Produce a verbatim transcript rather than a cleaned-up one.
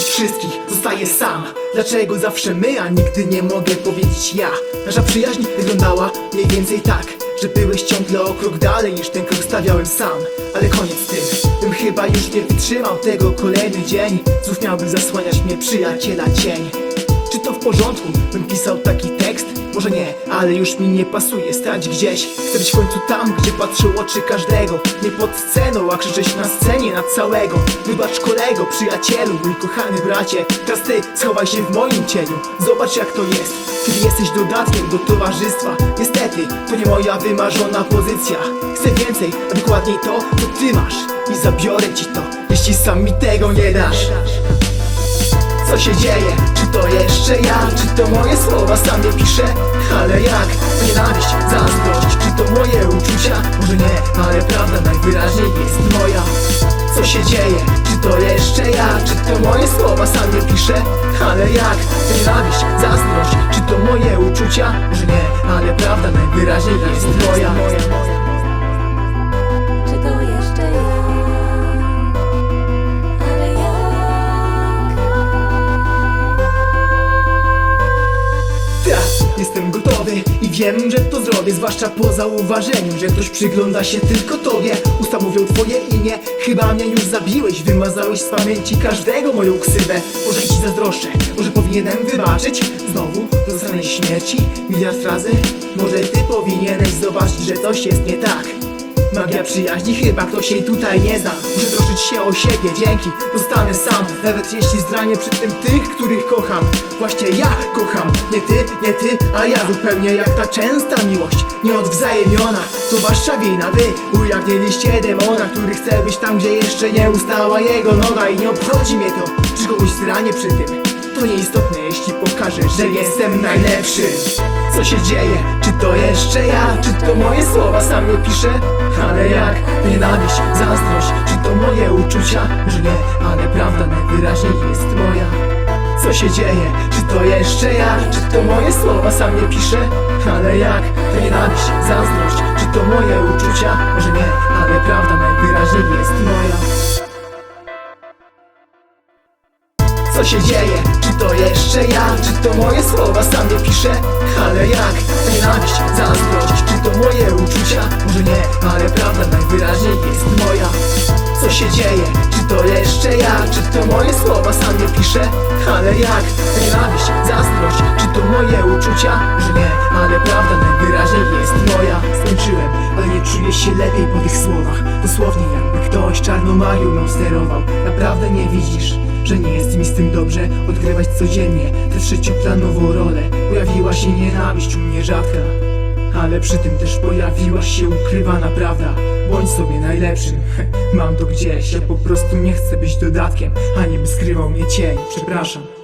wszystkich, zostaję sam. Dlaczego zawsze my, a nigdy nie mogę powiedzieć ja? Nasza przyjaźń wyglądała mniej więcej tak, że byłeś ciągle o krok dalej niż ten krok stawiałem sam. Ale koniec z tym, bym chyba już nie wytrzymał tego kolejny dzień. Znów miałby zasłaniać mnie przyjaciela cień. Czy to w porządku, bym pisał taki tekst? Może nie, ale już mi nie pasuje stać gdzieś. Chcę być w końcu tam, gdzie patrzą oczy każdego. Nie pod sceną, a krzyczeć na scenie na całego. Wybacz kolego, przyjacielu, mój kochany bracie. Teraz ty schowaj się w moim cieniu. Zobacz jak to jest, kiedy jesteś dodatkiem do towarzystwa. Niestety, to nie moja wymarzona pozycja. Chcę więcej, a dokładniej to, co ty masz. I zabiorę ci to, jeśli sam mi tego nie dasz. Co się dzieje? Czy to jeszcze ja? Czy to moje słowa sam je piszę? Ale jak? Nienawiść, zazdrość, czy to moje uczucia? Może nie, ale prawda najwyraźniej jest moja. Co się dzieje? Czy to jeszcze ja? Czy to moje słowa sam je piszę? Ale jak? Nienawiść, zazdrość, czy to moje uczucia? Może nie, ale prawda najwyraźniej jest moja. Czy to jeszcze ja? Ale jak? Tak, jestem gotowy i wiem, że to zrobię. Zwłaszcza po zauważeniu, że ktoś przygląda się tylko tobie. Usta mówią twoje imię, chyba mnie już zabiłeś. Wymazałeś z pamięci każdego moją ksywę. Może ci zazdroszczę, może powinienem wybaczyć. Znowu dostanę śmierci miliard razy. Może ty powinieneś zobaczyć, że coś jest nie tak. Magia przyjaźni, chyba ktoś jej tutaj nie zna. Muszę troszczyć się o siebie, dzięki, zostanę sam. Nawet jeśli zranię przy tym tych, których kocham. Właśnie ja kocham, nie ty, nie ty, a ja. Zupełnie jak ta częsta miłość, nieodwzajemniona. To wasza wina, wy ujawniliście demona, który chce być tam, gdzie jeszcze nie ustała jego noga. I nie obchodzi mnie to, czy kogoś zranię przy tym. To nieistotne, jeśli pokażę, że jestem najlepszy. Co się dzieje? Czy to jeszcze ja? Czy to moje słowa sam je piszę? Ale jak? Nienawiść, zazdrość, czy to moje uczucia? Może nie, ale prawda najwyraźniej jest moja. Co się dzieje? Czy to jeszcze ja? Czy to moje słowa sam je piszę? Ale jak? Nienawiść, zazdrość, czy to moje uczucia? Może nie, ale prawda najwyraźniej jest moja. Co się dzieje? Czy to jeszcze ja? Czy to moje słowa sam je piszę? Ale jak? Nienawiść, zazdrość, czy to moje uczucia? Może nie, ale prawda najwyraźniej jest moja. Co się dzieje? Czy to jeszcze ja? Czy to moje słowa sam je piszę? Ale jak? Nienawiść, zazdrość, czy to moje uczucia? Może nie, ale prawda najwyraźniej jest moja. Skończyłem, ale nie czuję się lepiej po tych słowach. Dosłownie jakby ktoś czarną magią mną sterował. Naprawdę nie widzisz, że nie jest mi z tym dobrze odgrywać codziennie tę trzecioplanową rolę. Pojawiła się nienawiść u mnie rzadka, ale przy tym też pojawiła się ukrywana prawda. Bądź sobie najlepszym, mam to gdzieś. Ja po prostu nie chcę być dodatkiem, a nie by skrywał mnie cień. Przepraszam.